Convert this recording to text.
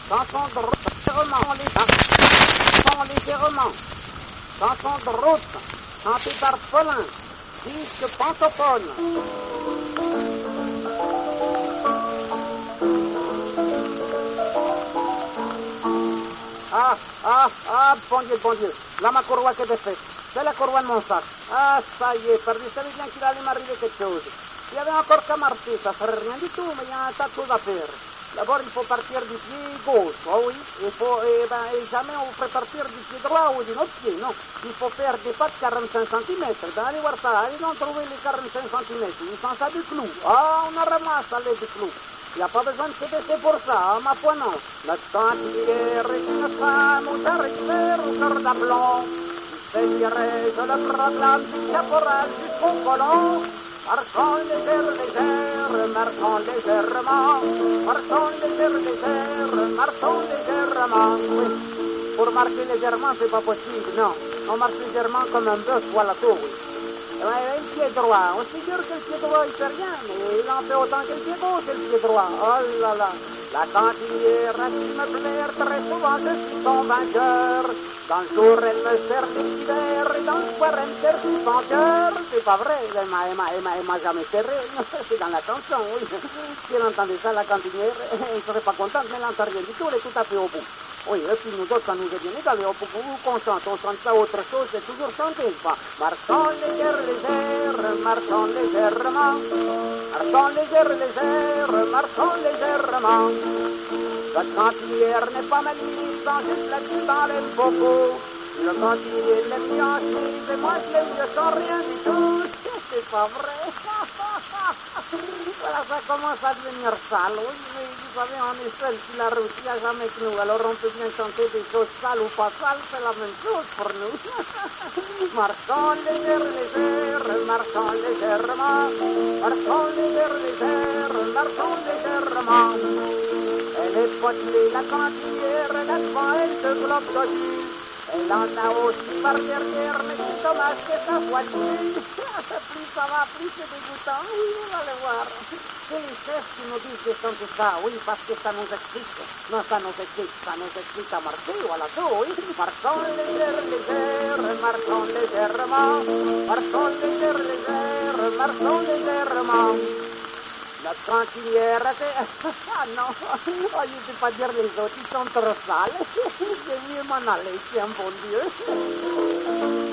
chanson de route, légèrement, chanson de route, chantée par Paulin, disque Pantophone. Bon Dieu, là ma courroie qui est défaite. C'est la courroie de mon sac. Ah, ça y est, perdu, je savais bien qu'il allait m'arriver quelque chose. Il y avait encore qu'à marcher, ça ne ferait rien du tout, mais il y a un tas de choses à faire. D'abord, il faut partir du pied gauche, oh oui, et jamais on peut partir du pied droit ou d'un autre pied, non. Il faut faire des pas de 45 cm. Allez voir ça, allez donc trouver les 45 cm. Ils sont ça du clou. Ah, on en ramasse à l'aide du clou. Il n'y a pas besoin de se baisser pour ça, ma foi non. La cantière est une femme où d'arriver au cœur d'aplomb. Je le proclame du caporal jusqu'au colon. Marchons légère, marchons légèrement. Marchons légère, marchons légèrement. Oui, pour marcher légèrement, c'est pas possible, non. On marche légèrement comme un bœuf, voilà tout, oui. Le pied droit, on se figure que le pied droit il fait rien, mais il en fait autant que le pied gauche et le pied droit. Oh là là, la cantinière a su me plaire, très souvent je suis son vainqueur. Dans le jour elle me sert des hiver et dans le soir elle me sert son cœur. C'est pas vrai, elle m'a jamais serré, c'est dans la chanson, oui. Si elle entendait ça, la cantinière, elle serait pas contente, mais elle n'entend rien du tout, elle est tout à fait au bout. Oui, et puis nous autres, quand nous est bien égal, on chante ça autre chose, c'est toujours chanter, quoi. Marchons légère, marchons légèrement. Marchons légère, marchons légèrement. La cantinière n'est pas malice, juste la vue dans les bocaux. Le cantinier l'aime bien chemise, et moi je l'aime mieux sans rien du tout. C'est pas vrai. Voilà, ça commence à devenir sale, oui, mais vous savez, on est seul sur la route, il n'y a jamais que nous, alors on peut bien chanter des choses sales ou pas sales, c'est la même chose pour nous. Marchons légère, marchons légèrement, marchons légère, marchons légèrement. Elle est potelée, la cantinière, elle a devant elle de globes dessus. Elle en a aussi par derrière, mais c'est dommage que sa voiture. Plus ça va, plus c'est dégoûtant. Oui, on va le voir. C'est les chefs qui nous disent de chanter ça, oui, parce que ça nous explique. Non, ça nous explique à marcher, voilà tout, oui. Marchons légère, marchons légèrement. Marchons légère, marchons légèrement. La cantinière, c'est... Ah non, oh, je ne sais pas dire les autres, ils sont trop sales. Je vais mieux m'en aller, tiens, bon Dieu.